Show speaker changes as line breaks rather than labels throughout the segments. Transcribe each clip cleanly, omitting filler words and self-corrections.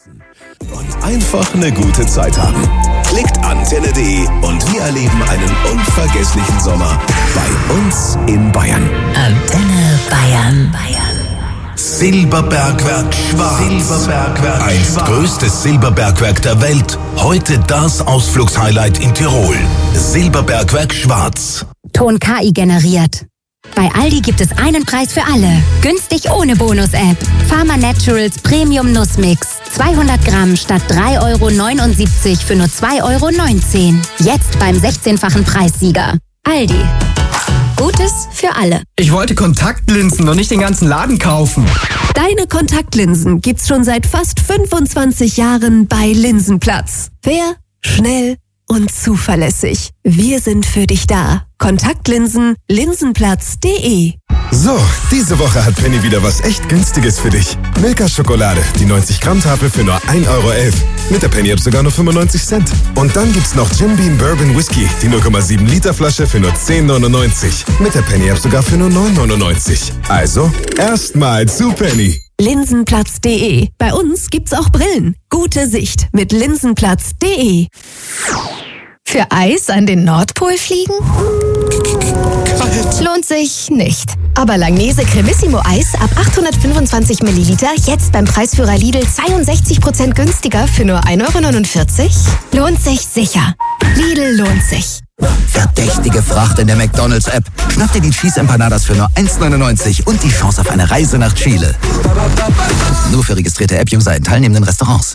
Und einfach eine gute Zeit haben. Klickt Antenne.de und wir erleben einen unvergesslichen Sommer bei uns in Bayern.
Antenne Bayern.
Silberbergwerk Schwarz. Einst größtes Silberbergwerk der Welt. Heute das Ausflugshighlight in Tirol. Silberbergwerk Schwarz.
Ton KI generiert. Bei Aldi gibt es einen Preis für alle. Günstig ohne Bonus-App. Pharma Naturals Premium Nussmix. 200 Gramm statt 3,79 € für nur 2,19 €. Jetzt beim 16-fachen Preissieger. Aldi. Gutes für alle.
Ich wollte Kontaktlinsen und nicht den ganzen Laden kaufen.
Deine Kontaktlinsen gibt's schon seit fast 25 Jahren bei Linsenplatz. Fair, schnell und zuverlässig. Wir sind für dich da. Kontaktlinsen, linsenplatz.de.
So, diese Woche hat Penny wieder was echt Günstiges für dich. Milka Schokolade, die 90 Gramm Tafel für nur 1,11 €. Mit der Penny-App sogar nur 95 Cent. Und dann gibt's noch Jim Beam Bourbon Whisky, die 0,7 Liter Flasche für nur 10,99 €. Mit der Penny-App sogar für nur 9,99 €. Also, erstmal zu Penny.
Linsenplatz.de. Bei uns gibt's auch Brillen. Gute Sicht mit linsenplatz.de.
Für Eis an den Nordpol fliegen? Lohnt sich nicht. Aber Langnese Cremissimo Eis ab 825 Milliliter jetzt beim Preisführer Lidl 62% günstiger für nur 1,49 €? Lohnt sich sicher. Lidl lohnt sich.
Verdächtige Fracht in der McDonald's-App. Schnapp dir die Cheese Empanadas für nur 1,99 € und die Chance auf eine Reise nach Chile. Nur für registrierte App-User in teilnehmenden Restaurants.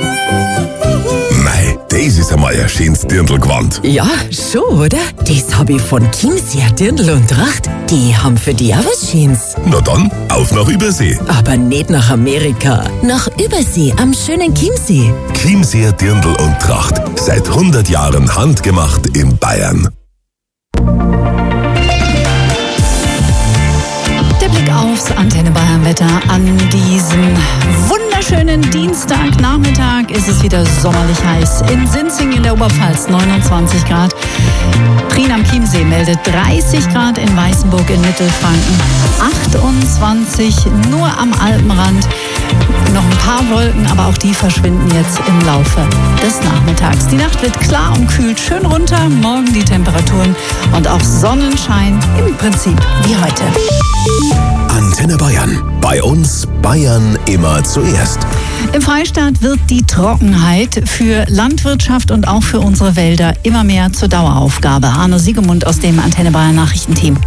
Mei, das ist einmal ein schönes Dirndl-Gewand.
Ja, schon, oder? Das hab ich von Chiemseer Dirndl und Tracht. Die haben für die auch was Schönes.
Na dann, auf nach Übersee.
Aber nicht nach Amerika. Nach Übersee am schönen Chiemsee.
Chiemseer Dirndl und Tracht. Seit 100 Jahren handgemacht in Bayern.
Der Blick aufs Antenne Bayern Wetter an diesem wunderschönen Dienstagnachmittag. Ist es wieder sommerlich heiß. In Sinzing in der Oberpfalz 29 Grad. Prien am Chiemsee meldet 30 Grad, in Weißenburg in Mittelfranken 28, nur am Alpenrand. Noch ein paar Wolken, aber auch die verschwinden jetzt im Laufe des Nachmittags. Die Nacht wird klar und kühlt schön runter. Morgen die Temperaturen und auch Sonnenschein im Prinzip wie heute.
Antenne Bayern. Bei uns Bayern immer zuerst.
Im Freistaat wird die Trockenheit für Landwirtschaft und auch für unsere Wälder immer mehr zur Daueraufgabe. Arno Siegemund aus dem Antenne Bayern Nachrichtenteam.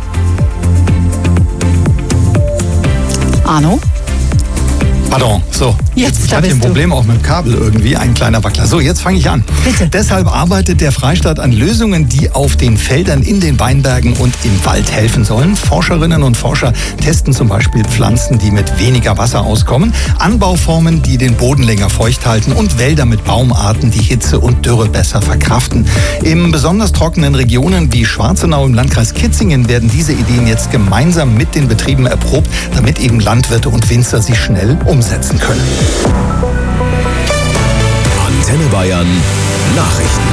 Arno?
Pardon, so.
Jetzt
ich hatte ein Problem auch mit dem Kabel irgendwie, ein kleiner Wackler. So, jetzt fange ich an.
Bitte.
Deshalb arbeitet der Freistaat an Lösungen, die auf den Feldern, in den Weinbergen und im Wald helfen sollen. Forscherinnen und Forscher testen zum Beispiel Pflanzen, die mit weniger Wasser auskommen, Anbauformen, die den Boden länger feucht halten und Wälder mit Baumarten, die Hitze und Dürre besser verkraften. In besonders trockenen Regionen wie Schwarzenau im Landkreis Kitzingen werden diese Ideen jetzt gemeinsam mit den Betrieben erprobt, damit eben Landwirte und Winzer sie schnell umsetzen können.
Antenne Bayern Nachrichten.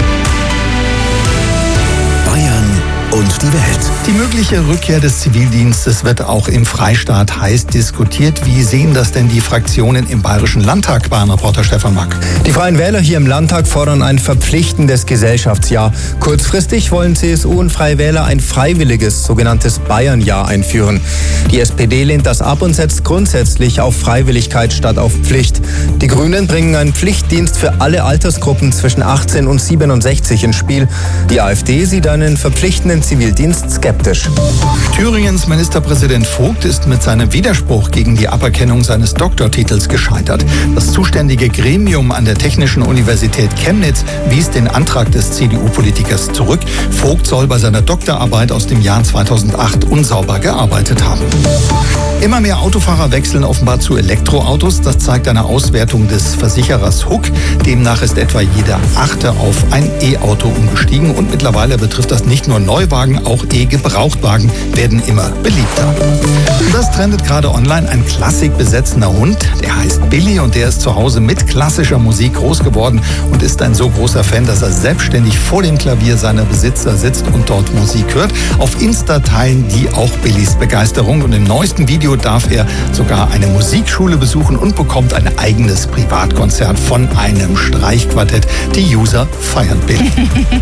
Bayern und die Welt.
Die mögliche Rückkehr des Zivildienstes wird auch im Freistaat heiß diskutiert. Wie sehen das denn die Fraktionen im Bayerischen Landtag, Bayern-Reporter Stefan Mack?
Die Freien Wähler hier im Landtag fordern ein verpflichtendes Gesellschaftsjahr. Kurzfristig wollen CSU und Freie Wähler ein freiwilliges, sogenanntes Bayernjahr einführen. Die SPD lehnt das ab und setzt grundsätzlich auf Freiwilligkeit statt auf Pflicht. Die Grünen bringen einen Pflichtdienst für alle Altersgruppen zwischen 18 und 67 ins Spiel. Die AfD sieht einen verpflichtenden Zivildienst skeptisch.
Thüringens Ministerpräsident Vogt ist mit seinem Widerspruch gegen die Aberkennung seines Doktortitels gescheitert. Das zuständige Gremium an der Technischen Universität Chemnitz wies den Antrag des CDU-Politikers zurück. Vogt soll bei seiner Doktorarbeit aus dem Jahr 2008 unsauber gearbeitet haben. Immer mehr Autofahrer wechseln offenbar zu Elektroautos. Das zeigt eine Auswertung des Versicherers Huck. Demnach ist etwa jeder Achte auf ein E-Auto umgestiegen. Und mittlerweile betrifft das nicht nur Neuwagen, Neuwagen, auch E-Gebrauchtwagen werden immer beliebter. Das trendet gerade online. Ein klassikbesetzender Hund, der heißt Billy und der ist zu Hause mit klassischer Musik groß geworden und ist ein so großer Fan, dass er selbstständig vor dem Klavier seiner Besitzer sitzt und dort Musik hört. Auf Insta teilen die auch Billys Begeisterung und im neuesten Video darf er sogar eine Musikschule besuchen und bekommt ein eigenes Privatkonzert von einem Streichquartett. Die User feiern Billy.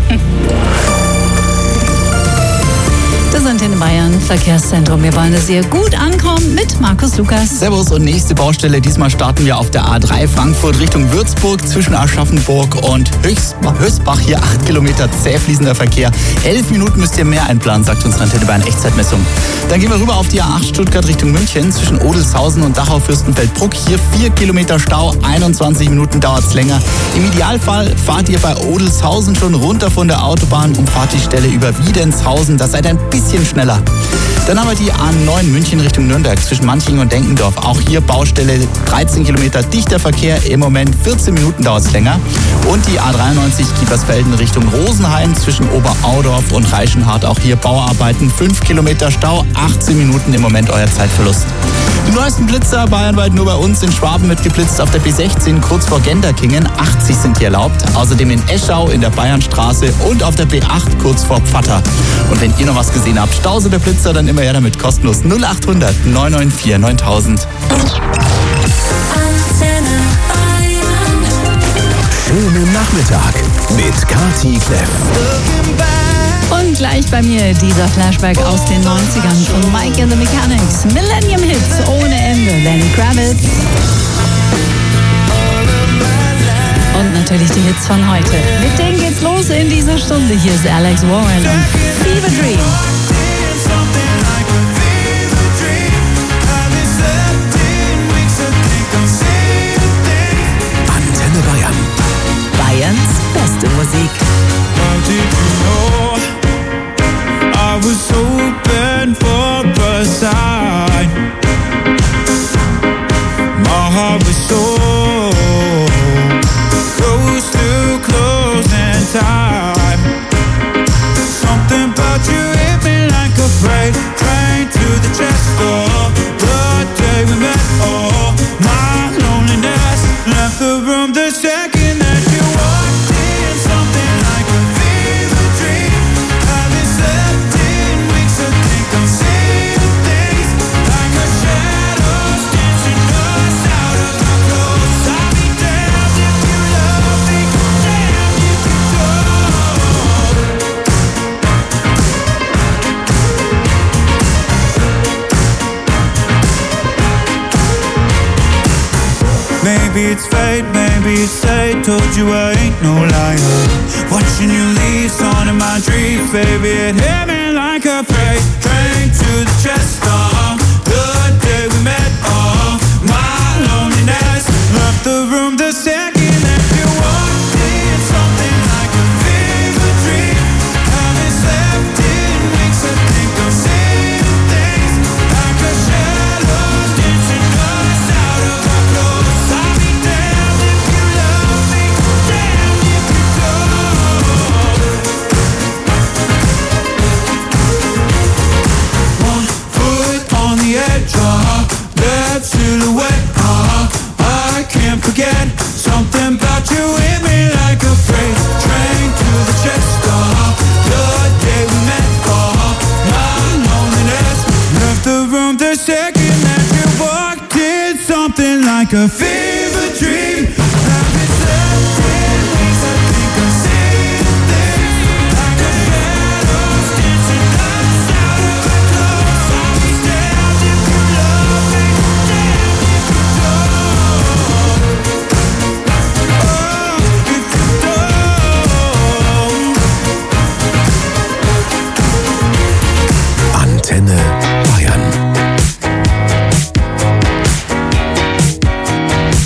Das Antenne Bayern Verkehrszentrum. Wir wollen sehr gut ankommen mit Markus Lukas.
Servus und nächste Baustelle. Diesmal starten wir auf der A3 Frankfurt Richtung Würzburg zwischen Aschaffenburg und Höchstbach. Hier 8 Kilometer zäh fließender Verkehr. 11 Minuten müsst ihr mehr einplanen, sagt unsere Antenne Bayern Echtzeitmessung. Dann gehen wir rüber auf die A8 Stuttgart Richtung München zwischen Odelshausen und Dachau-Fürstenfeldbruck. Hier 4 Kilometer Stau, 21 Minuten dauert es länger. Im Idealfall fahrt ihr bei Odelshausen schon runter von der Autobahn und fahrt die Stelle über Wiedenshausen. Das seid ein bisschen schneller. Dann haben wir die A9 München Richtung Nürnberg zwischen Manching und Denkendorf. Auch hier Baustelle, 13 Kilometer dichter Verkehr. Im Moment 14 Minuten dauert es länger. Und die A93 Kiepersfelden Richtung Rosenheim zwischen Oberaudorf und Reichenhart. Auch hier Bauarbeiten, 5 Kilometer Stau, 18 Minuten im Moment euer Zeitverlust. Die neuesten Blitzer bayernweit nur bei uns. In Schwaben wird geblitzt auf der B16 kurz vor Genderkingen. 80 sind hier erlaubt. Außerdem in Eschau in der Bayernstraße und auf der B8 kurz vor Pfatter. Und wenn ihr noch was gesehen habt, Stause der Blitzer, dann immer her damit, kostenlos 0800 994 9000.
Schönen Nachmittag mit Kati Kleff.
Und gleich bei mir dieser Flashback aus den 90ern von Mike and the Mechanics. Millennium Hits ohne Ende. Lenny Kravitz. Und natürlich die Hits von heute. Mit denen geht's los in dieser Stunde. Hier ist Alex Warren und Fever Dream.
Antenne Bayern.
Bayerns beste Musik.
I was hoping for a sign. My heart was so close to closing time. Something about you hit me like a freight train to the chest door. The day we met, oh, my loneliness left the room the second that you walked in. Something like a fever dream. Haven't slept in weeks, I think I'm seeing things like a shadows dancing us out of our clothes. I'll be damned if you love me, damned if you don't. Maybe it's fate, maybe it's fate. Told you I ain't no liar. Watching you leave, on in my dreams, baby. It hit me like a freight train to the chest. The day we met, oh, my loneliness left the room the second that you walked in. Something like a fever dream. Haven't slept in weeks, I think I'm seeing things like a shadow dancing us out of our clothes. I'll be damned if you love me, damned if you don't. One foot on the edge, that silhouette, I can't forget. Something about you hit me like a freight train to the chest. The day we met, my loneliness left the room the second that you walked in. Something like a fever dream. Haven't slept in weeks, I think I'm seeing things like a shadows dancing us out of our clothes. I'll be damned if you love me, damned if you don't. Oh, if you don't.
Antenne Bayern.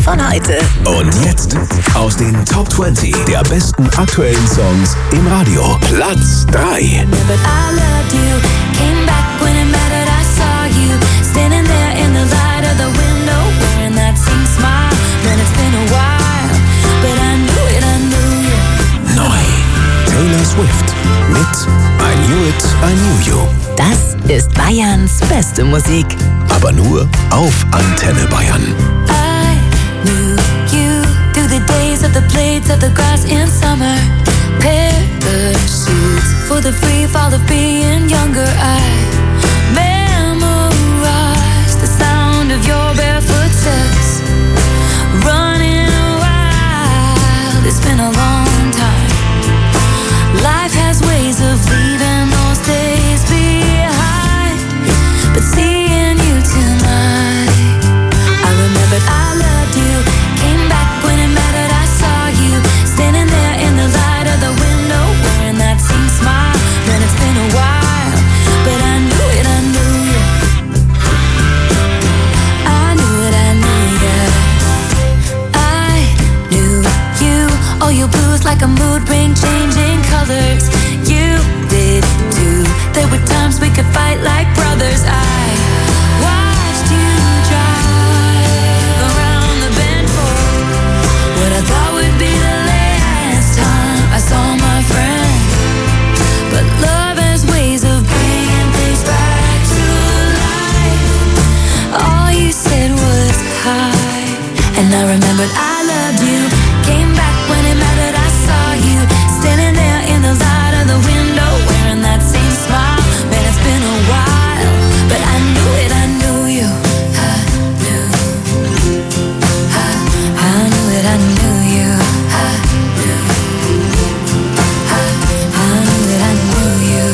von heute.
Und jetzt aus den Top 20 der besten aktuellen Songs im Radio. Platz 3. Taylor Swift mit I Knew It, I Knew You.
Das ist Bayerns beste Musik.
Aber nur auf Antenne Bayern.
I knew you through the days of the blades of the grass in summer. Parachutes for the free fall of being younger. I memorized the sound of your barefoot steps. Running wild, it's been a long time. Life has ways of leaving those days behind. But seeing you tonight, I remembered I loved you. Came back when it mattered, I saw you standing there in the light of the window, wearing that same smile. Man, it's been a while, but I knew it, I knew you. I knew it, I knew you. I knew you. Oh, your blues like a mood ring changing colors. You did too. There were times we could fight like brothers. I watched you drive around the bend for what I thought would be the last time I saw my friend. But love has ways of bringing things back to life. All you said was hi, and I remembered I loved you. Came back when it mattered, I saw you standing there in the light of the window, wearing that same smile. Man, it's been a while, but I knew it, I knew you. I knew it, I knew you. I knew it, I knew you.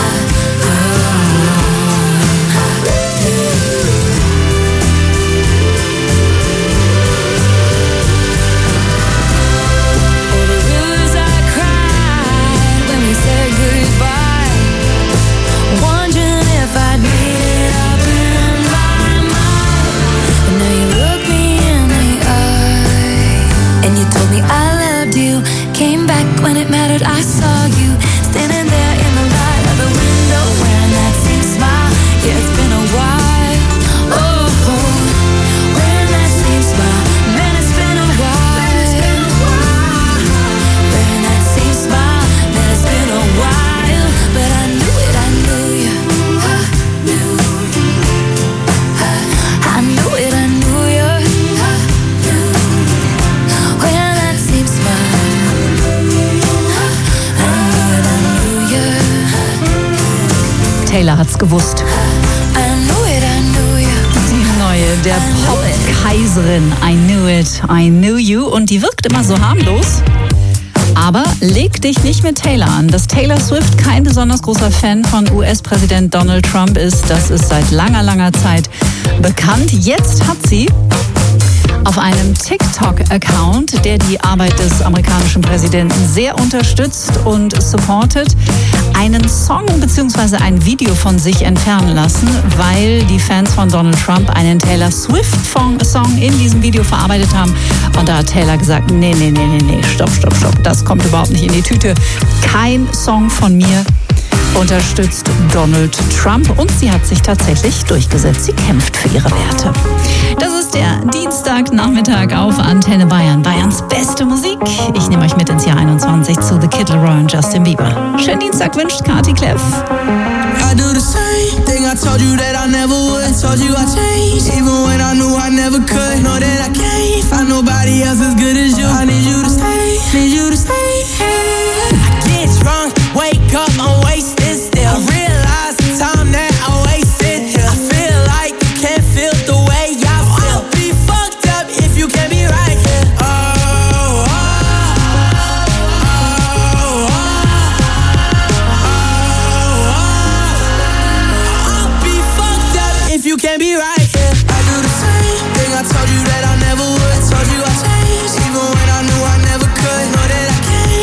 When it mattered, I saw you standing there in the light of the window, wearing that same smile. Yeah, it's been a while. Oh, wearing that same smile. Man, it's been a while. Wearing that same smile. Man, it's been a while. But I knew it, I knew you. I knew it, I knew you. I knew. Wearing that same smile.
Taylor hat's gewusst. Die neue, der Pop-Kaiserin. I Knew It, I Knew You. Und die wirkt immer so harmlos. Aber leg dich nicht mit Taylor an. Dass Taylor Swift kein besonders großer Fan von US-Präsident Donald Trump ist, das ist seit langer, langer Zeit bekannt. Jetzt hat sie auf einem TikTok-Account, der die Arbeit des amerikanischen Präsidenten sehr unterstützt und supportet, einen Song bzw. ein Video von sich entfernen lassen, weil die Fans von Donald Trump einen Taylor Swift-Song in diesem Video verarbeitet haben. Und da hat Taylor gesagt, nee, stopp, das kommt überhaupt nicht in die Tüte. Kein Song von mir unterstützt Donald Trump, und sie hat sich tatsächlich durchgesetzt. Sie kämpft für ihre Werte. Das ist der Dienstagnachmittag auf Antenne Bayern. Bayerns beste Musik. Ich nehme euch mit ins Jahr 21 zu The Kid Laroi und Justin Bieber. Schönen Dienstag wünscht Kati Kleff.
I do the same thing I told you that I never would. I told you I changed, even when I knew I never could. Know that I can't find nobody else as good as you. I need you to stay, need you to stay. I get drunk, wake up, I'm wasted still. I realize the time that I wasted here. I feel like you can't feel the way I feel. I'll be fucked up if you can't be right here. If you can't be right here, I do the same thing I told you that I never would. I told you I changed, even when I knew I never could. Know that I can't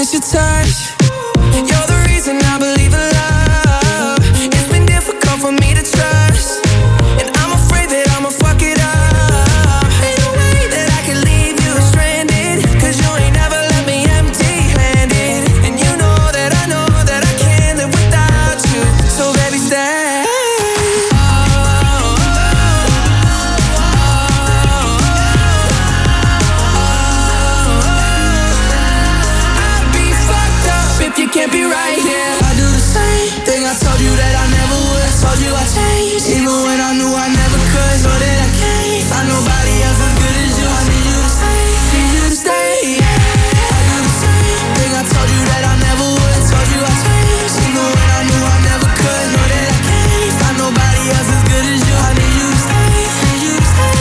miss your touch. You're the reason I believe in love. It's been difficult for me to trust, and I'm afraid that I'ma fuck it up. Ain't no way that I can leave you stranded, 'cause you ain't never let me empty-handed. And you know that I can't live without you. So baby, stay. You can't be right here. I do the same thing I told you that I never would. Told you I changed, even when I knew I never could. Know that I can't find nobody else as good as you. I need you to stay, need you to stay. I do the same thing I told you that I never would. Told you I changed, even when I knew I never could. Know that I can't find nobody else as good as you. I need you to stay, need you to stay.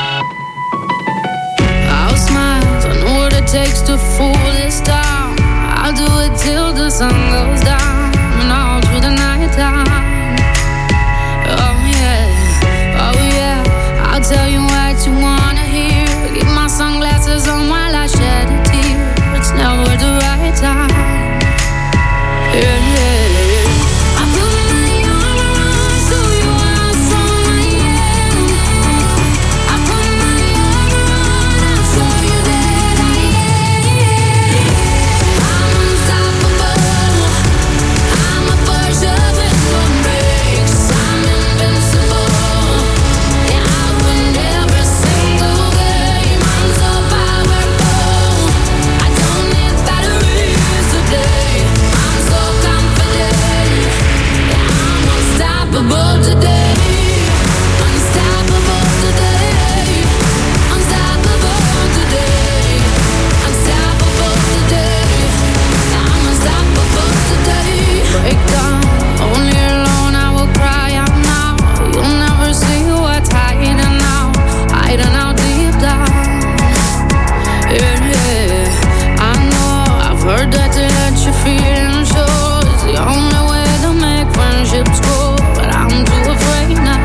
takes to fool this town. I'll do it till the sun goes down and all through the night time. Oh yeah, I'll tell you what you wanna hear. Keep my sunglasses on while I shed a tear. It's never the right time. Yeah. I put my arm around so you how strong I am. I put my arm around and show you that I am. I'm unstoppable. I'm a Porsche with no brakes. I'm invincible. Yeah, I win every single game. I'm so powerful. I don't need batteries to play. I'm so confident. Yeah, I'm unstoppable today. Unstoppable today. Unstoppable today. Unstoppable today. Yeah, I'm unstoppable today. Break down, only alone I will cry out now. You'll never see what's hiding out deep down. Yeah, I know I've heard that to let you feel and show is the only way to make friendships grow, but I'm too afraid now.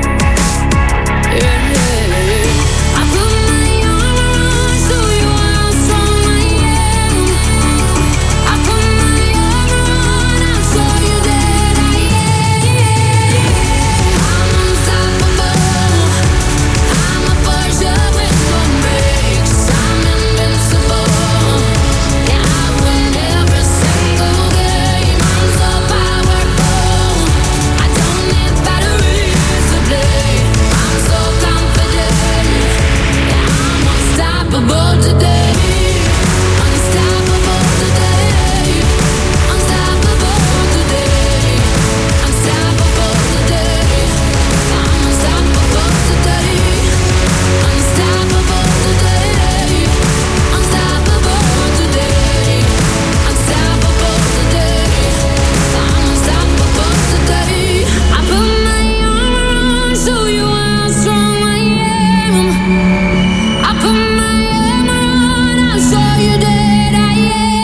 Yeah, I put my arm around so you how strong I am. I put my arm around and show you that I am. I'm unstoppable. I'm a Porsche with no brakes. I'm invincible. Yeah, I win every single game. I'm so powerful. I don't need batteries to play. I'm so confident. Yeah, I'm unstoppable today. Unstoppable today. Unstoppable today. Unstoppable today. I'm unstoppable today. Unstoppable today. Unstoppable today. Unstoppable today. I'm unstoppable today. I put my arm around, show you how strong I am. I put my arm around, I'll show you that I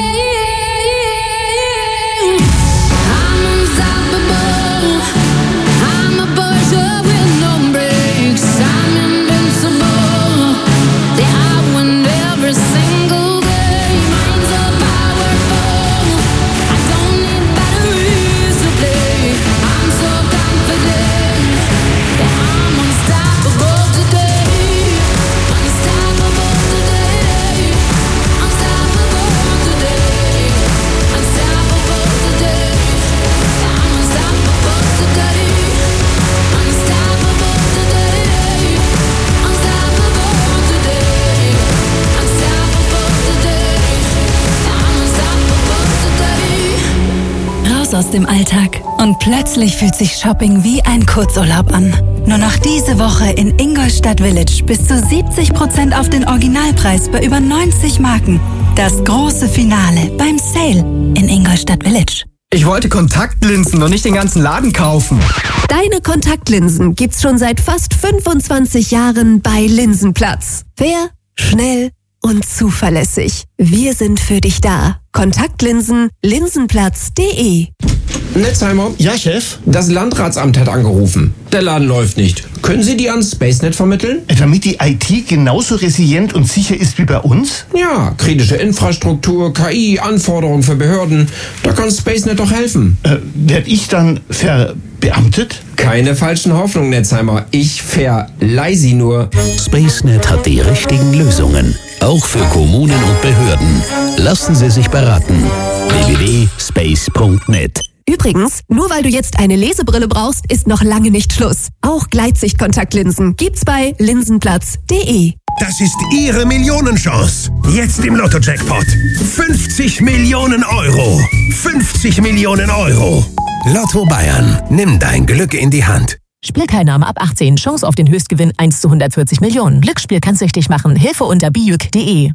am. I'm unstoppable. I'm a Porsche with no brakes. I'm invincible. Yeah, I win every single game. I'm so powerful. I don't need batteries to play. I'm so confident. Yeah, I'm unstoppable today. Unstoppable today. Unstoppable today. Unstoppable today. I'm unstoppable today. Unstoppable today. Unstoppable today. Unstoppable today. I'm unstoppable today.
Raus aus dem Alltag. Und plötzlich fühlt sich Shopping wie ein Kurzurlaub an. Nur noch diese Woche in Ingolstadt Village bis zu 70% auf den Originalpreis bei über 90 Marken. Das große Finale beim Sale in Ingolstadt Village.
Ich wollte Kontaktlinsen und nicht den ganzen Laden kaufen.
Deine Kontaktlinsen gibt's schon seit fast 25 Jahren bei Linsenplatz. Fair, schnell und zuverlässig. Wir sind für dich da. Kontaktlinsen, linsenplatz.de.
Netzheimer?
Ja, Chef?
Das Landratsamt hat angerufen. Der Laden läuft nicht. Können Sie die an SpaceNet vermitteln?
Damit die IT genauso resilient und sicher ist wie bei uns?
Ja, kritische Infrastruktur, KI, Anforderungen für Behörden. Da kann SpaceNet doch helfen.
Werd ich dann verbeamtet?
Keine falschen Hoffnungen, Netzheimer. Ich verleih sie nur.
SpaceNet hat die richtigen Lösungen. Auch für Kommunen und Behörden. Lassen Sie sich beraten. www.space.net.
Übrigens, nur weil du jetzt eine Lesebrille brauchst, ist noch lange nicht Schluss. Auch Gleitsichtkontaktlinsen gibt's bei linsenplatz.de.
Das ist Ihre Millionenchance. Jetzt im Lotto-Jackpot. 50 Millionen Euro. 50 Millionen Euro. Lotto Bayern. Nimm dein Glück in die Hand.
Spielteilnahme ab 18. Chance auf den Höchstgewinn 1 zu 140 Millionen. Glücksspiel kann süchtig machen. Hilfe unter bijuk.de.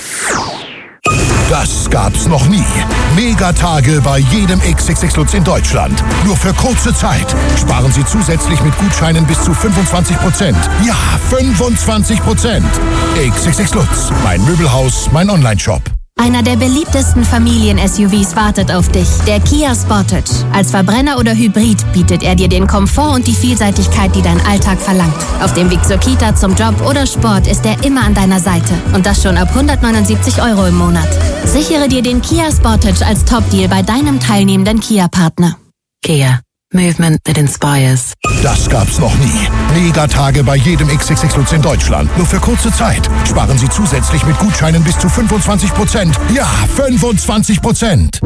Das gab's noch nie. Megatage bei jedem XXX Lutz in Deutschland. Nur für kurze Zeit. Sparen Sie zusätzlich mit Gutscheinen bis zu 25%. Ja, 25%. XXX Lutz. Mein Möbelhaus, mein Onlineshop.
Einer der beliebtesten Familien-SUVs wartet auf dich, der Kia Sportage. Als Verbrenner oder Hybrid bietet er dir den Komfort und die Vielseitigkeit, die dein Alltag verlangt. Auf dem Weg zur Kita, zum Job oder Sport ist er immer an deiner Seite. Und das schon ab 179 € im Monat. Sichere dir den Kia Sportage als Top-Deal bei deinem teilnehmenden Kia-Partner.
Kia. Movement that inspires.
Das gab's noch nie. Megatage bei jedem XXX Lutz in Deutschland. Nur für kurze Zeit. Sparen Sie zusätzlich mit Gutscheinen bis zu 25%. Ja, 25%.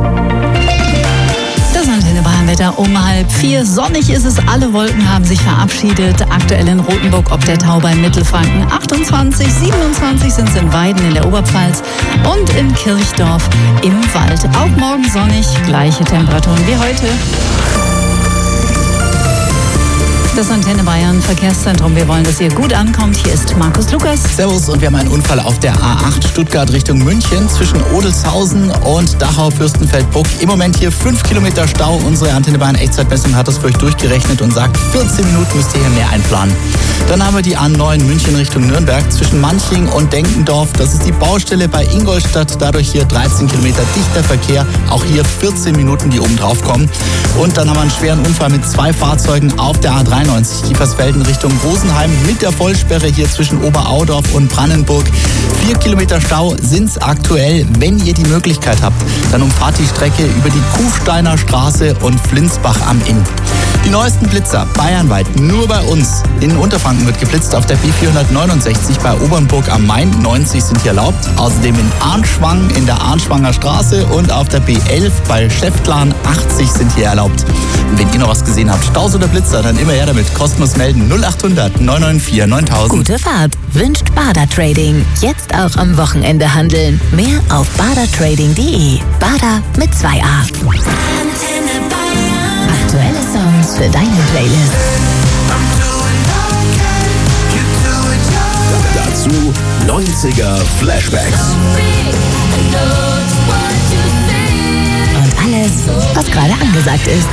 Das Antenne Bayern Wetter um 3:30. Sonnig ist es, alle Wolken haben sich verabschiedet. Aktuell in Rothenburg ob der Tau bei Mittelfranken 28, 27 sind es in Weiden in der Oberpfalz und in Kirchdorf im Wald. Auch morgen sonnig, gleiche Temperaturen wie heute. Das Antenne Bayern Verkehrszentrum. Wir wollen, dass ihr gut ankommt. Hier ist Markus Lukas.
Servus, und wir haben einen Unfall auf der A8 Stuttgart Richtung München zwischen Odelshausen und Dachau-Fürstenfeldbruck. Im Moment hier 5 Kilometer Stau. Unsere Antenne Bayern Echtzeitmessung hat das für euch durchgerechnet und sagt, 14 Minuten müsst ihr hier mehr einplanen. Dann haben wir die A9 München Richtung Nürnberg zwischen Manching und Denkendorf. Das ist die Baustelle bei Ingolstadt. Dadurch hier 13 Kilometer dichter Verkehr. Auch hier 14 Minuten, die oben drauf kommen. Und dann haben wir einen schweren Unfall mit 2 Fahrzeugen auf der A93 Kiefersfelden Richtung Rosenheim mit der Vollsperre hier zwischen Oberaudorf und Brandenburg. 4 Kilometer Stau sind's aktuell. Wenn ihr die Möglichkeit habt, dann umfahrt die Strecke über die Kufsteiner Straße und Flinsbach am Inn. Die neuesten Blitzer bayernweit nur bei uns. In Unterfranken wird geblitzt auf der B469 bei Obernburg am Main. 90 sind hier erlaubt. Außerdem in Arnschwang in der Arnschwanger Straße und auf der B11 bei Schäftlarn 80 sind hier erlaubt. Und wenn ihr noch was gesehen habt, Staus oder Blitzer, dann immer her damit. Kostenlos melden 0800 994 9000.
Gute Fahrt wünscht Bader Trading. Jetzt auch am Wochenende handeln. Mehr auf badertrading.de. Bader mit 2a. Aktuelle Songs für deine Playlist.
Dazu 90er Flashbacks.
Und alles, was gerade angesagt ist.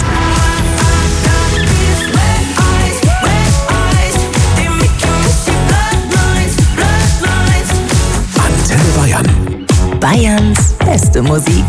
Antenne Bayern.
Bayerns beste Musik.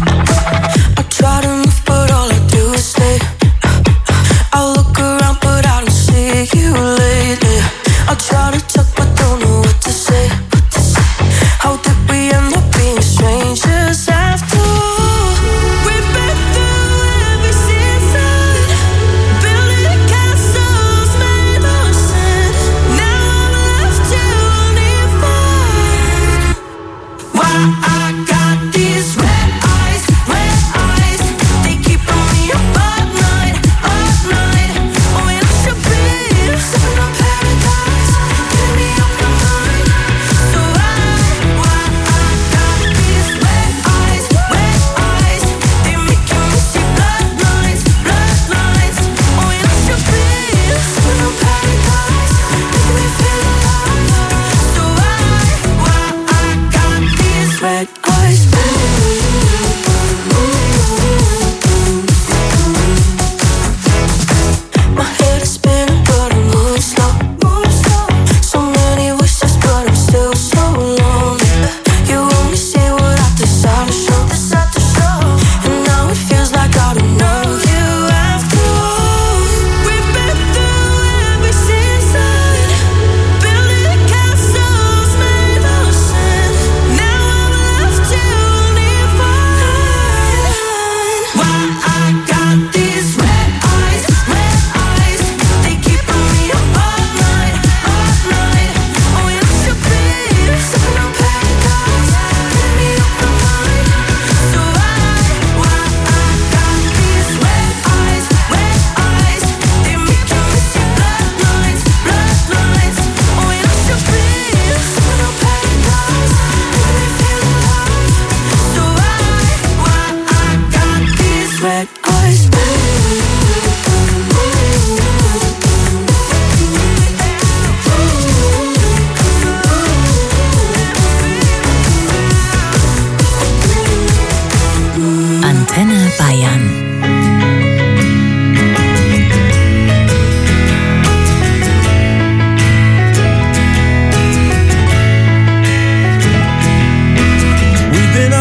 Antenne Bayern.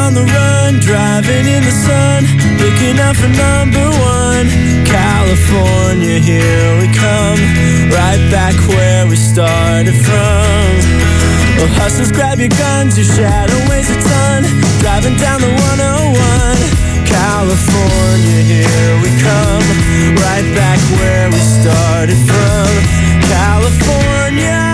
on the run, driving in the sun, looking out for number one. California, here we come, right back where we started from. Well, hustlers, grab your guns, your shadow weighs a ton, driving down the 101. California, here we come, right back where we started from. California.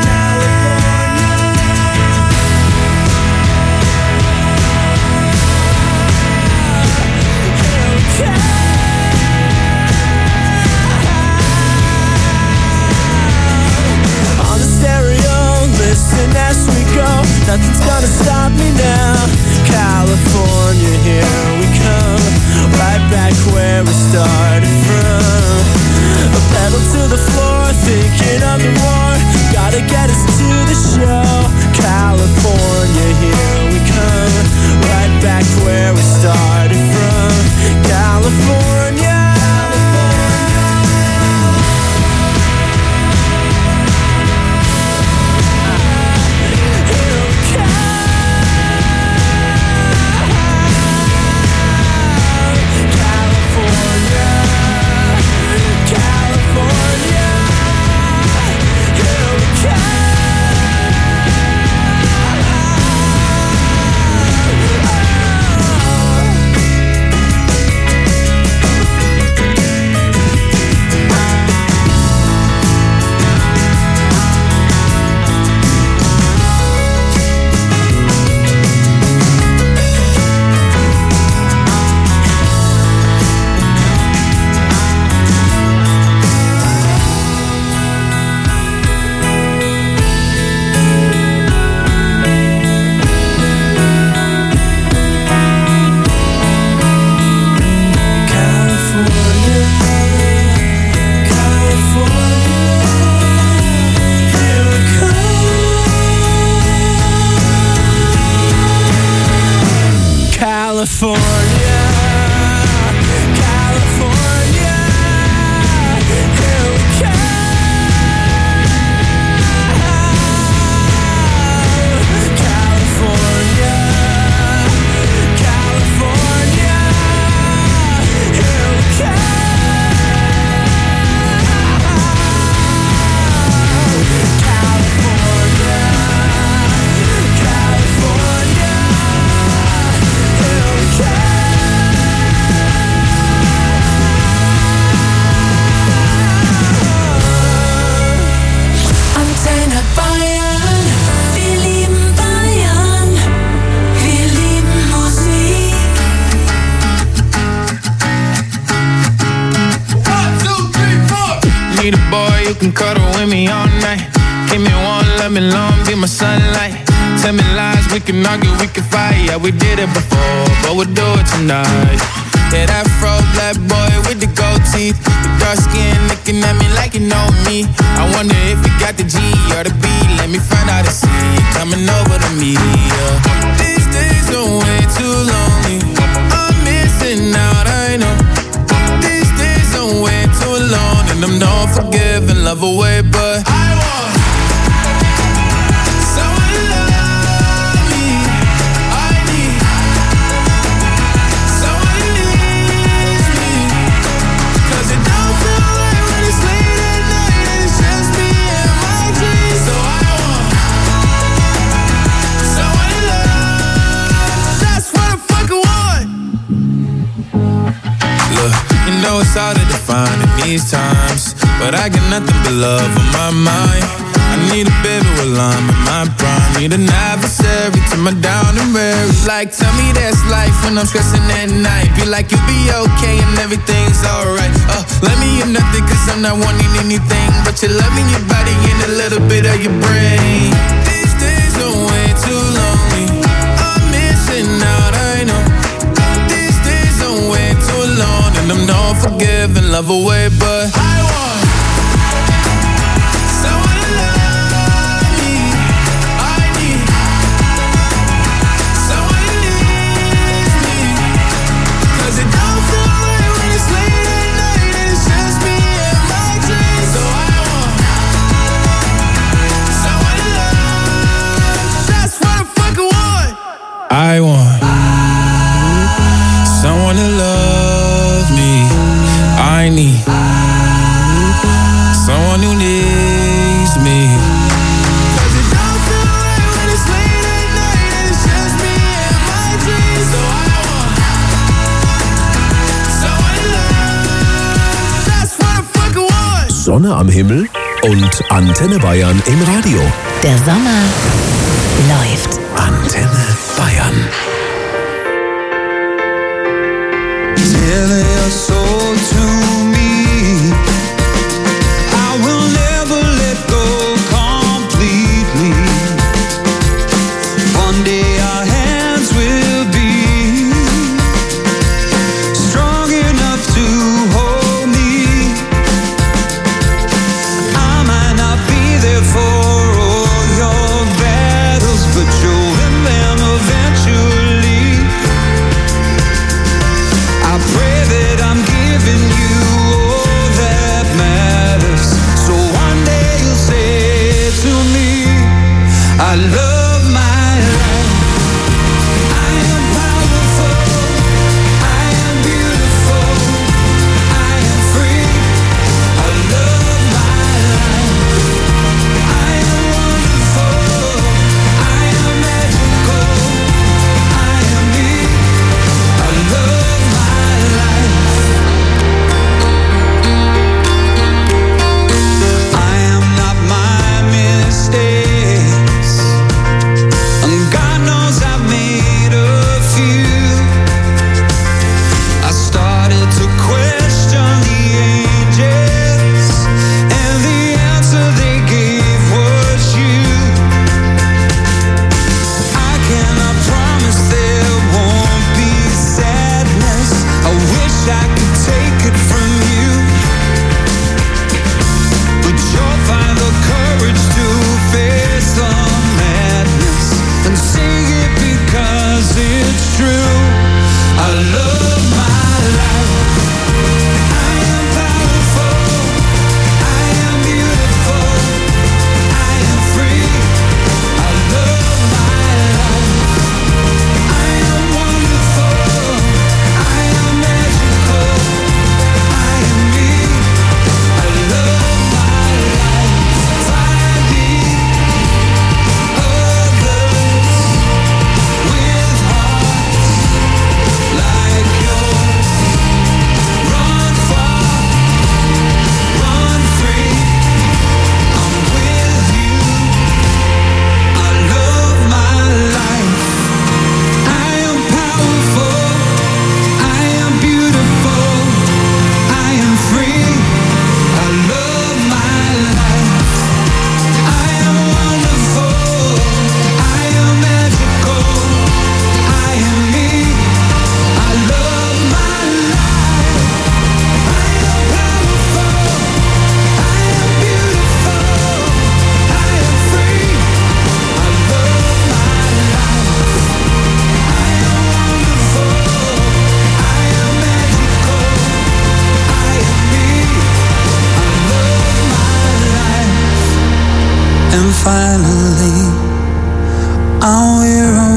On the stereo, listen as we go, nothing's gonna stop me now. California, here we come, right back where we started from. A pedal to the floor, thinking of the war, gotta get us to the show. California, here we come, right back where we started from. California.
can cuddle with me all night. Give me one, let me long, be my sunlight. Tell me lies, we can argue, we can fight. Yeah, we did it before, but we'll do it tonight. Yeah, that fro black boy with the gold teeth, the dark skin looking at me like you know me. I wonder if you got the G or the B. Let me find out and see you coming over to me. Yeah. These days are way too lonely. I'm missing out, I know. These days are way too long, and I'm not forgiving, love away, but I want someone to love me. I need someone who needs me, 'cause it don't feel right when it's late at night and it's just me and my dreams. So I want someone to love. That's what I fucking want. Look, you know it's hard to define in these times, but I got nothing but love on my mind. I need a baby while I'm in my prime. Need an adversary to my down and weary. Like, tell me that's life when I'm stressing at night. Be like, you'll be okay and everything's alright. Let me in nothing 'cause I'm not wanting anything but your love in your body and a little bit of your brain. These days are way too lonely. I'm missing out, I know. These days are way too long, and I'm not forgiving, love away, but I want someone to love me. I need someone who needs me, 'cause it don't feel right when it's late at night and it's just me and my dreams. So I want someone to love. That's what I fucking want. I want
Sonne am Himmel und Antenne Bayern im Radio.
Der Sommer läuft.
Antenne Bayern.
Tell your soul to me. I will never let go completely. One day our hands will be strong enough to hold me. I might not be there for all your battles, but you'll win them eventually. I pray that I'm giving you all that matters. So one day you'll say to me, I love my life. I am powerful. I am beautiful. I am free. I love my life. I am wonderful. I am magical. I am me. I love my life. I am not my mistakes, and God knows I've made a few. I started to question the angels, and the answer they gave was you. I cannot promise there won't be sadness. I wish I could take it from you, but you'll find the courage to face the madness and sing it because it's true. I love my life. I am powerful. I am beautiful. I am free. I love my life. I am wonderful. I am magical. I am me. I love my life. Find me others with hearts like yours. Run far, run free. I'm with you. I love my life. I am powerful. I am beautiful. I am free. I love my life. I am wonderful. I am magical. I am me. I love my life. I am powerful. I am beautiful. I am free. I love my life. I am wonderful. I am magical. I am me. I love my life. And finally, I'm where I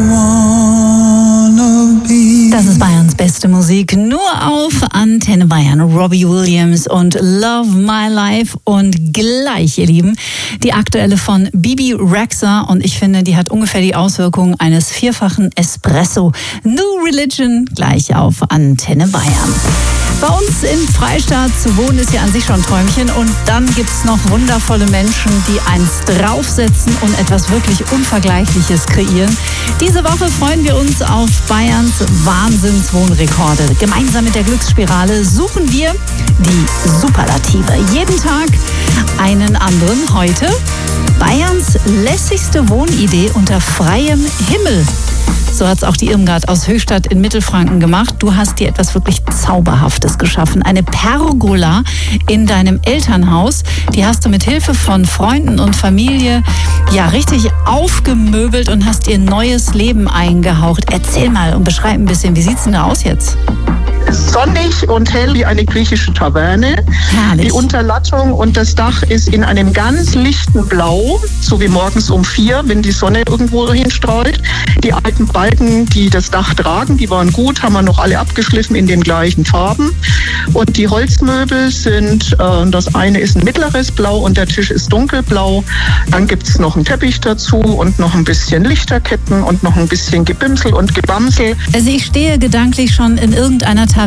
wanna be.
Das ist Bayerns beste Musik, nur auf Antenne Bayern. Robbie Williams und Love My Life. Und gleich, ihr Lieben, die aktuelle von Bibi Rexha. Und ich finde, die hat ungefähr die Auswirkungen eines vierfachen Espresso. New Religion, gleich auf Antenne Bayern. Bei uns im Freistaat zu wohnen ist ja an sich schon ein Träumchen. Und dann gibt's noch wundervolle Menschen, die eins draufsetzen und etwas wirklich Unvergleichliches kreieren. Diese Woche freuen wir uns auf Bayerns Wahnsinnswohnrekorde. Gemeinsam mit der Glücksspirale suchen wir die Superlative. Jeden Tag einen anderen. Heute Bayerns lässigste Wohnidee unter freiem Himmel. So hat es auch die Irmgard aus Höchstadt in Mittelfranken gemacht. Du hast dir etwas wirklich Zauberhaftes geschaffen. Eine Pergola in deinem Elternhaus. Die hast du mit Hilfe von Freunden und Familie ja richtig aufgemöbelt und hast ihr neues Leben eingehaucht. Erzähl mal und beschreib ein bisschen, wie sieht's denn da aus jetzt?
Sonnig und hell wie eine griechische Taverne. Herrlich. Die Unterlattung und das Dach ist in einem ganz lichten Blau, so wie morgens um 4, wenn die Sonne irgendwo hinstrahlt. Die alten Balken, die das Dach tragen, die waren gut, haben wir noch alle abgeschliffen in den gleichen Farben. Und die Holzmöbel sind, das eine ist ein mittleres Blau und der Tisch ist dunkelblau. Dann gibt es noch einen Teppich dazu und noch ein bisschen Lichterketten und noch ein bisschen Gebimsel und Gebamsel.
Also ich stehe gedanklich schon in irgendeiner Taverne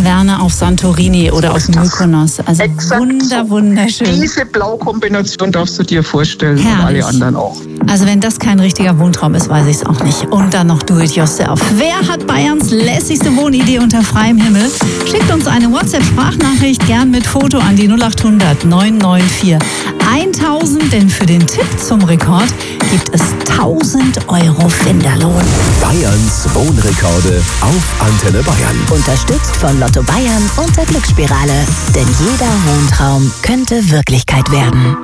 Taverne auf Santorini oder auf Mykonos. Also wunderschön.
Diese Blaukombination darfst du dir vorstellen.
Herrlich.
Und alle anderen auch.
Also wenn das kein richtiger Wohntraum ist, weiß ich es auch nicht. Und dann noch Do-it-yourself. Wer hat Bayerns lässigste Wohnidee unter freiem Himmel? Schickt uns eine WhatsApp-Sprachnachricht gern mit Foto an die 0800 994 1000, denn für den Tipp zum Rekord gibt es 1000 Euro Finderlohn.
Bayerns Wohnrekorde auf Antenne Bayern.
Unterstützt von Lotto Bayern und der Glücksspirale. Denn jeder Wohntraum könnte Wirklichkeit werden.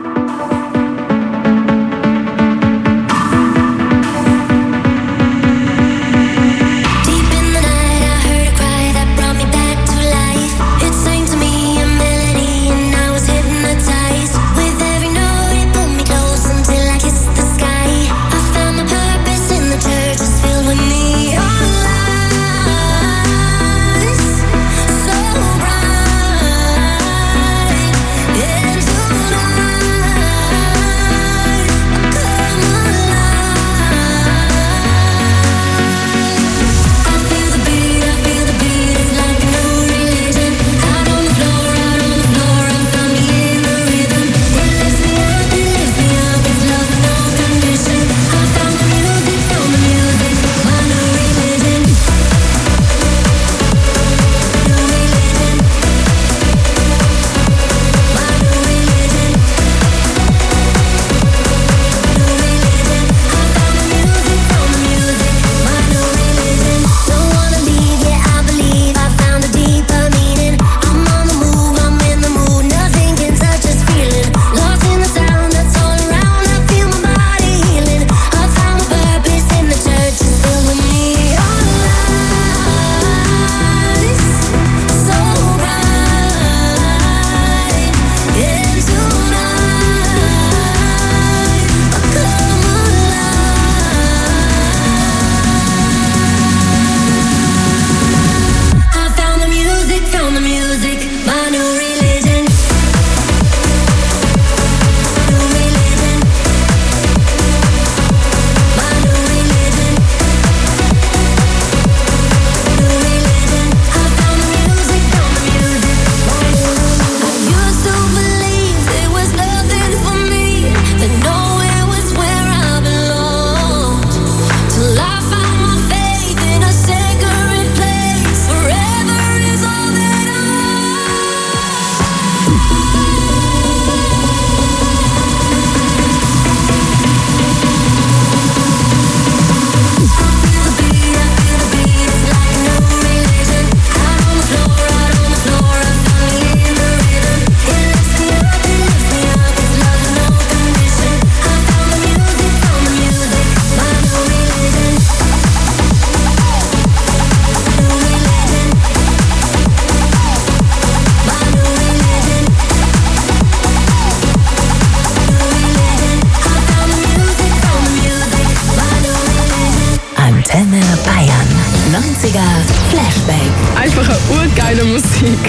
Urgeile Musik.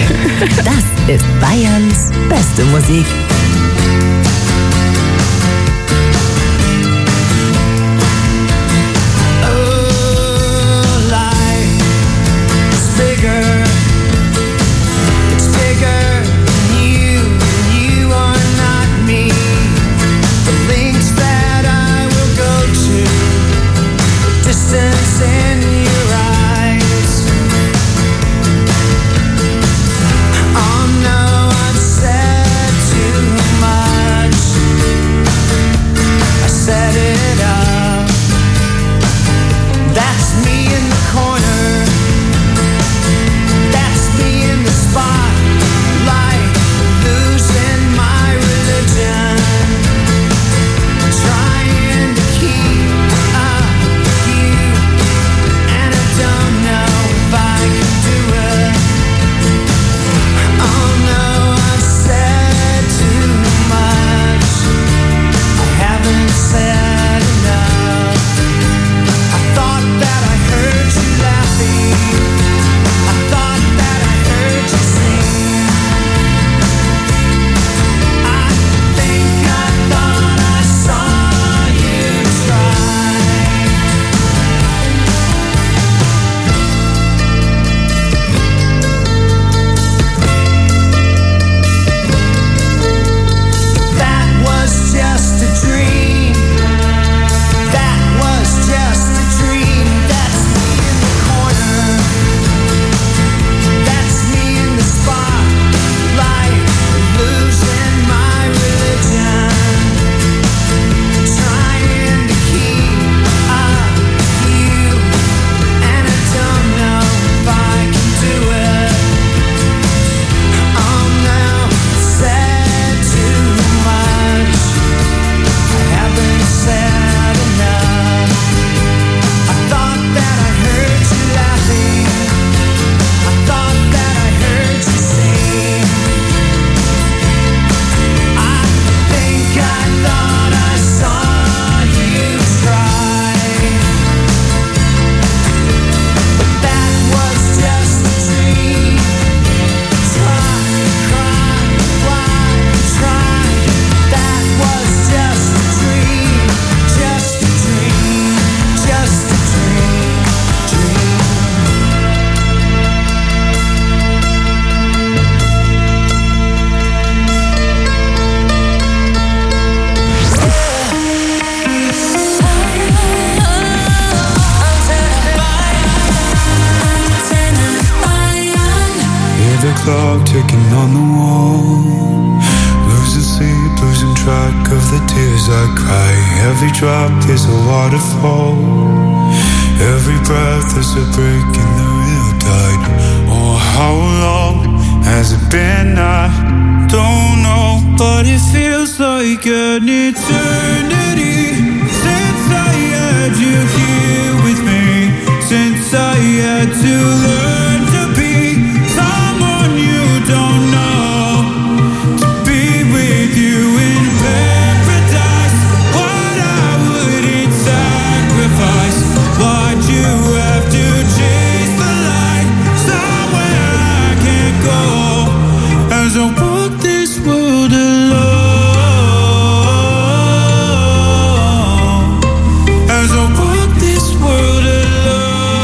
Das ist Bayerns beste Musik.
Oh no, I've said too
clock ticking on the wall. Losing sleep, losing track of the tears I cry. Every drop is a waterfall. Every breath is a break in the real tide. Oh, how long has it been? I don't know, but it feels like an eternity since I had you here with me. Since I had to learn to be someone you don't know, to be with you in paradise. What I wouldn't sacrifice. Why'd you have to chase the light somewhere I can't go? As I walk this world alone, as I walk this world alone.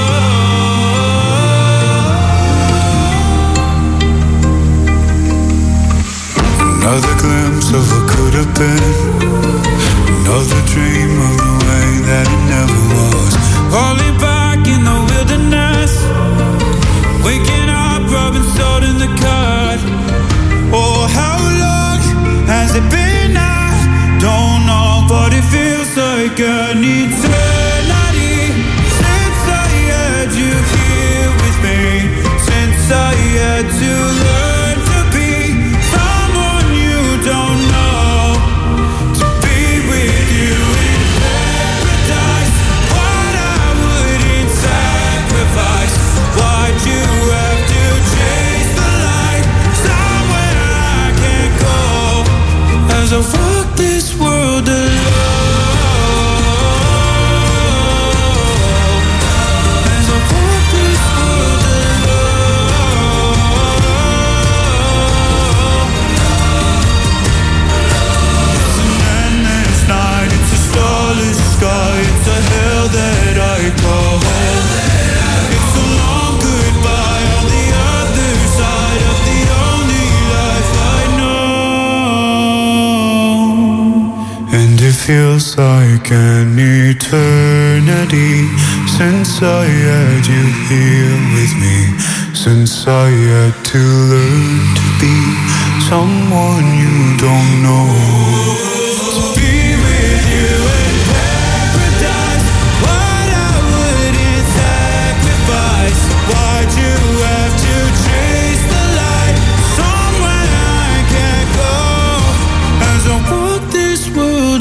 Another glimpse of what could have been. Another dream of the way that it never was. Falling back in the wilderness. Waking up, rubbing salt in the cut. Oh, how long has it been? I don't know, but it feels like an eternity since I had you here with me. Since I had to learn to be someone you don't know, to be with you in paradise. What I wouldn't sacrifice. Why'd you have to chase the light somewhere I can't go? As I walk this world alone. As I walk this world alone. It's an endless night, it's a starless sky, it's a hell that I call home. It's a long goodbye on the other side of the only life I know. And it feels like an eternity since I had you here with me. Since I had to learn to be someone you don't know. To be with you in paradise. What I wouldn't sacrifice. Why'd you have to chase the light somewhere I can't go? As I walk this world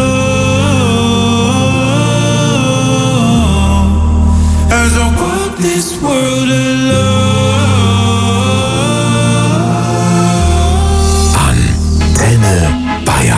alone. As I walk this world alone.
Antenne Bayern.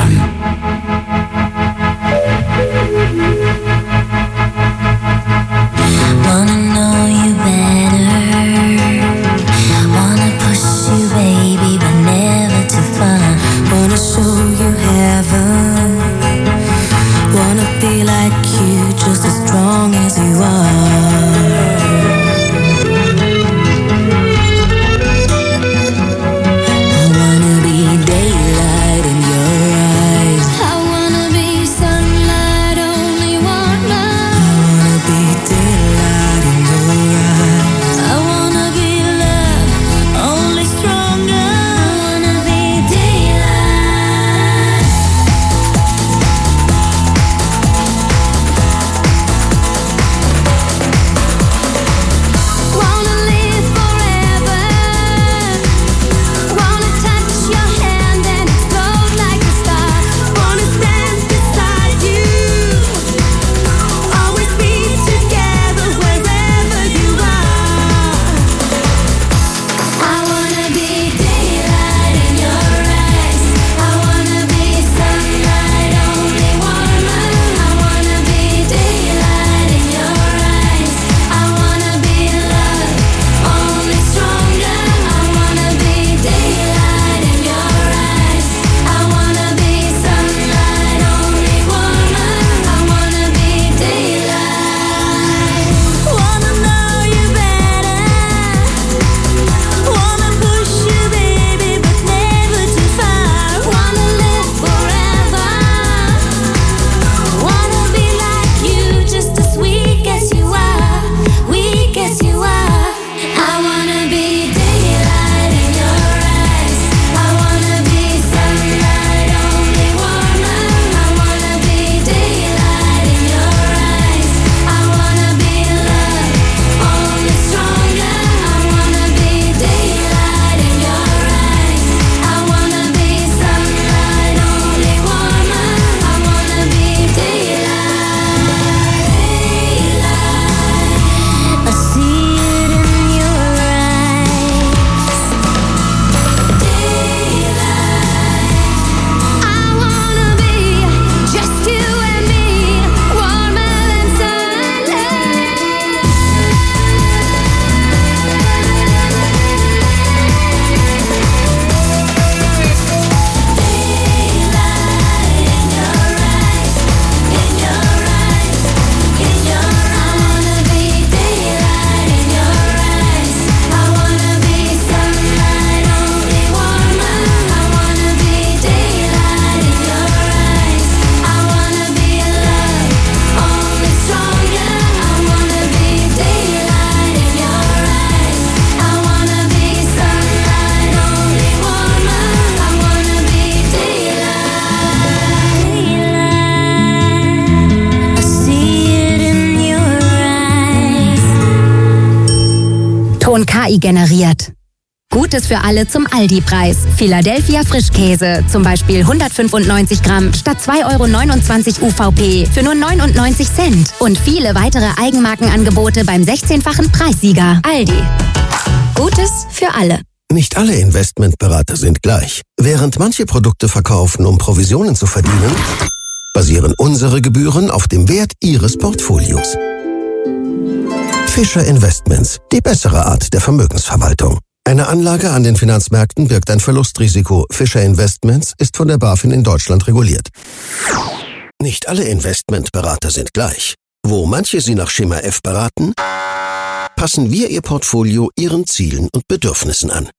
KI generiert. Gutes für alle zum Aldi-Preis. Philadelphia Frischkäse, zum Beispiel 195 Gramm statt 2,29 € UVP für nur 99 Cent. Und viele weitere Eigenmarkenangebote beim 16-fachen Preissieger. Aldi. Gutes für alle.
Nicht alle Investmentberater sind gleich. Während manche Produkte verkaufen, um Provisionen zu verdienen, basieren unsere Gebühren auf dem Wert Ihres Portfolios. Fischer Investments, die bessere Art der Vermögensverwaltung. Eine Anlage an den Finanzmärkten birgt ein Verlustrisiko. Fischer Investments ist von der BaFin in Deutschland reguliert. Nicht alle Investmentberater sind gleich. Wo manche Sie nach Schema F beraten, passen wir Ihr Portfolio Ihren Zielen und Bedürfnissen an.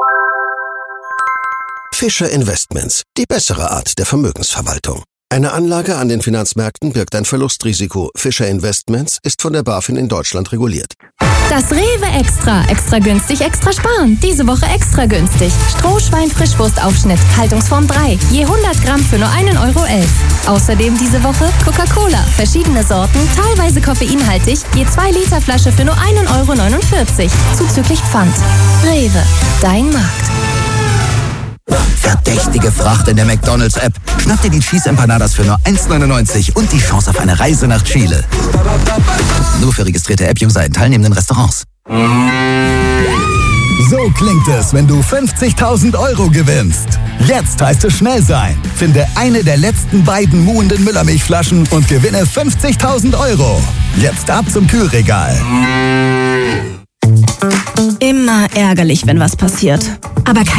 Fischer Investments, die bessere Art der Vermögensverwaltung. Eine Anlage an den Finanzmärkten birgt ein Verlustrisiko. Fischer Investments ist von der BaFin in Deutschland reguliert.
Das Rewe Extra. Extra günstig, extra sparen. Diese Woche extra günstig. Strohschwein-Frischwurstaufschnitt, Haltungsform 3. Je 100 Gramm für nur 1,11 €. Außerdem diese Woche Coca-Cola. Verschiedene Sorten, teilweise koffeinhaltig. Je 2 Liter Flasche für nur 1,49 €. Zuzüglich Pfand. Rewe. Dein Markt.
Verdächtige Fracht in der McDonald's-App. Schnapp dir die Cheese Empanadas für nur 1,99 € und die Chance auf eine Reise nach Chile. Nur für registrierte App-User in teilnehmenden Restaurants.
So klingt es, wenn du 50.000 € gewinnst. Jetzt heißt es schnell sein. Finde eine der letzten beiden muhenden Müllermilchflaschen und gewinne 50.000 €. Jetzt ab zum Kühlregal.
Immer ärgerlich, wenn was passiert. Aber